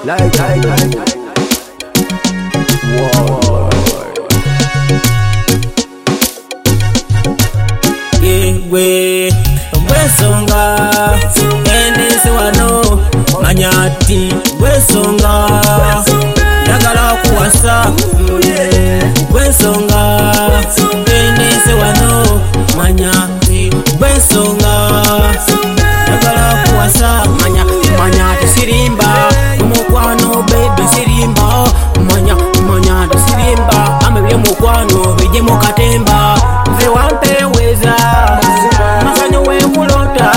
Yewe wesonga endese wano manyati wesonga yagala kuwasa wesonga endese wano manyati wesonga yagala kuwasa manyati sirimba mukwano baby sirimba manyati sirimba amebye mukwano bije mukatemba nze wampe weza masanyo wenkulota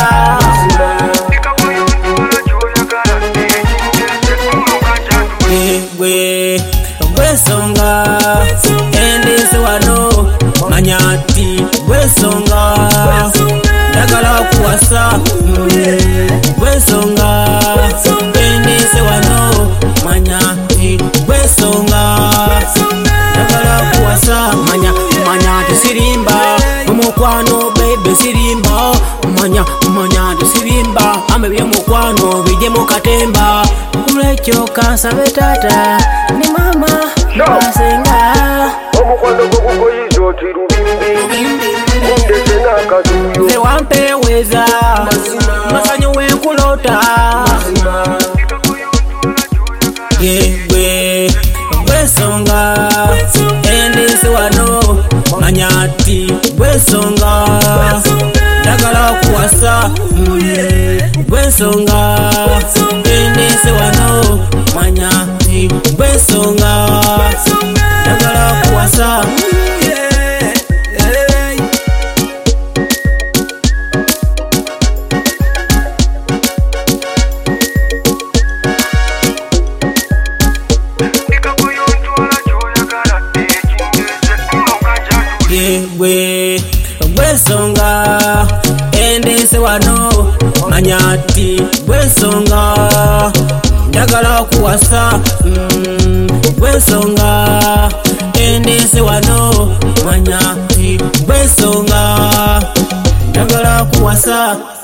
yewe wesonga endese wano manyati wesonga yagala kuwasa wesonga endese wano manyati wesonga yagala kuwasa manyati sirimba mukwano baby sirimba manyati sirimba amebye mukwano bije mukatemba kulekyo kansabe tata ni mama basenga omukwano gukugoyiza oti lubimbi mundese n'akazuyo nze wampe weza masanyo wenkulota yewe wesonga endese wano manyati wesonga yagala kuwasa wesonga endese wano manyati wesonga yagala kuwasa yewe wesonga endese wano manyati wesonga yagala kuwasa wesonga endese wano manyati wesonga yagala kuwasa